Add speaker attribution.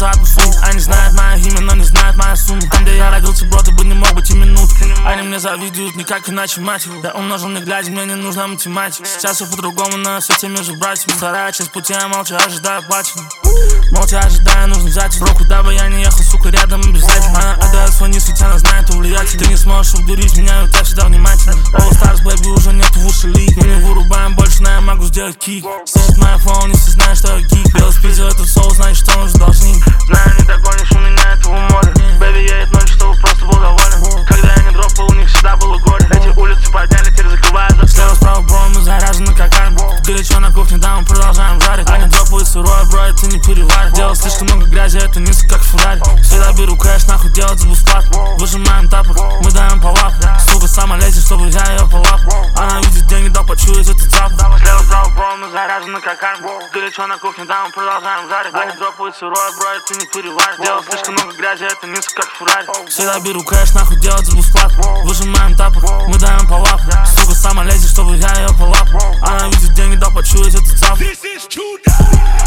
Speaker 1: за одну сумму. Они знают мое имя, но не знают мою сумму. Там, где я родился, бро, ты бы не мог быть и минутки. Они мне завидуют никак иначе, мать его. Я умножил не глядя, мне не нужна математика. Сейчас все по-другому, но я с теми же братьями. Вторая часть пути, я молча ожидаю платину. Молча ожидаю, нужно взять бро, куда бы я ни ехал, сука, рядом обязательно. Она отдает свой низ, ведь она знает, он влиятельный. Ты не сможешь обдурить меня, ведь я всегда внимательно. All Stars, baby, уже нет в уши лик. Мы не вырубаем больше, но я могу сделать кик. Слышит моя флоу, не все знают, что я гик. Белый спидил этот соус, значит, что он уже должник. Знаю, не догонишь у меня этого моря. Baby, едет ночью, чтобы просто был доволен. Когда я не дропал, у них всегда было горе. Эти улицы подняли, теперь закрывают за слева справа, бро, мы заряжены как армия. Горячо на кухне, да, мы продолжаем жарить. Они дропают сырое, бро, это не переварит. Делал слишком много грязи, это низко, как Феррари. Всегда беру кэш, нахуй делать за бесплатно. Выжимаем тапок, мы даем по лапу. Сука сама лезет, чтобы я ее полапу. Она видит деньги, да, почует этот запах. Слева справа, бро, мы заряжены как армия. Горячо на кухне, да, мы продолжаем жарить. Они дропают сырое, бро, это не переварит. Делал слишком много грязи, это низко, как Феррари. Всегда беру кэш, нахуй делать за бесплатно. Выжимаем тапок, мы даем по лапу. Сука сама лезет, чтобы я ее полапу. Она видит деньги, да, почует этот запах.